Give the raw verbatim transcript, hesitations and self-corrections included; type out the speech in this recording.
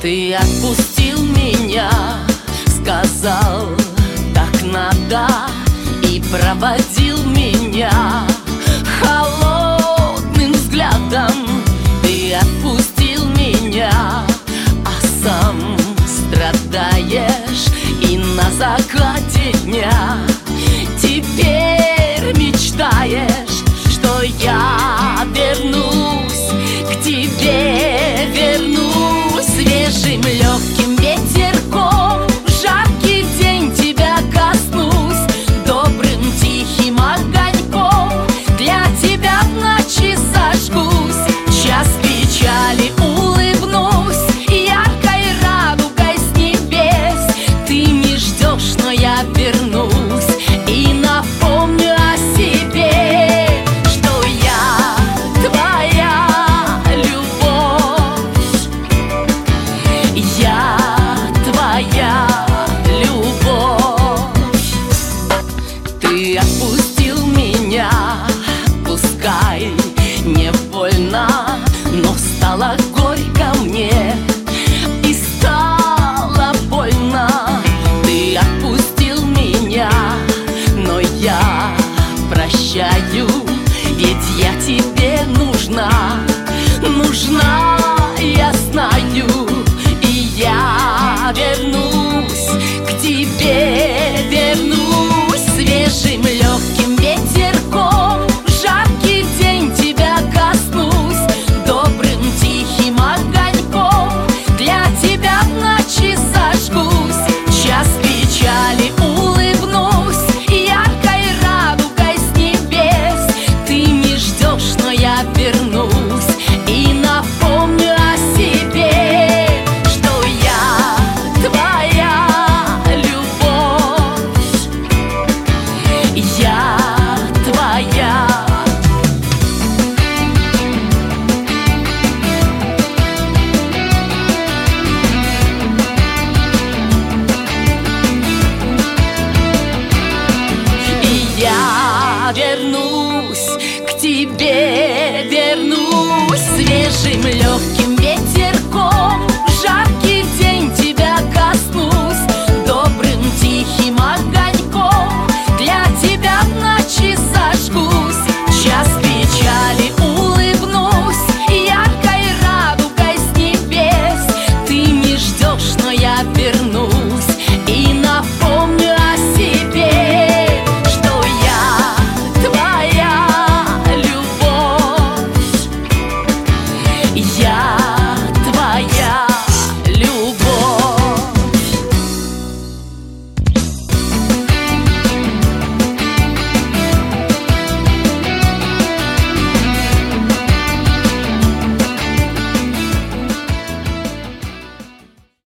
Ты отпустил меня, сказал, так надо, и проводил меня холодным взглядом. Ты отпустил меня, а сам страдаешь, и на закате дня теперь мечтаешь, что я вернусь к тебе, вернусь свежим легким ветерком. В жаркий день тебя коснусь добрым тихим огоньком. Для тебя в ночи зажгусь, час печали улыбнусь, яркой радугой с небес. Ты не ждешь, но я вернусь и напомню о себе, что я твоя любовь. Я твоя любовь. Ты отпустил меня, пускай не больно, но стало горько мне и стало больно. Ты отпустил меня, но я прощаю, ведь я тебе нужна, нужна, я знаю. И я вернусь к тебе, вернусь свежим легким ветерком. В жаркий день тебя коснусь добрым тихим огоньком. Для тебя в ночи зажгусь, час печали улыбнусь, яркой радугой с небес. Ты не ждешь, но я вернусь и напомню о себе, что я твоя любовь. Я твоя. И я вернусь к тебе, вернусь свежим легким ветерком. В жаркий день тебя коснусь добрым тихим огоньком. Для тебя в ночи зажгусь, час печали улыбнусь, яркой радугой с небес. Ты не ждешь, но я вернусь и напомню о себе, что я твоя любовь. Я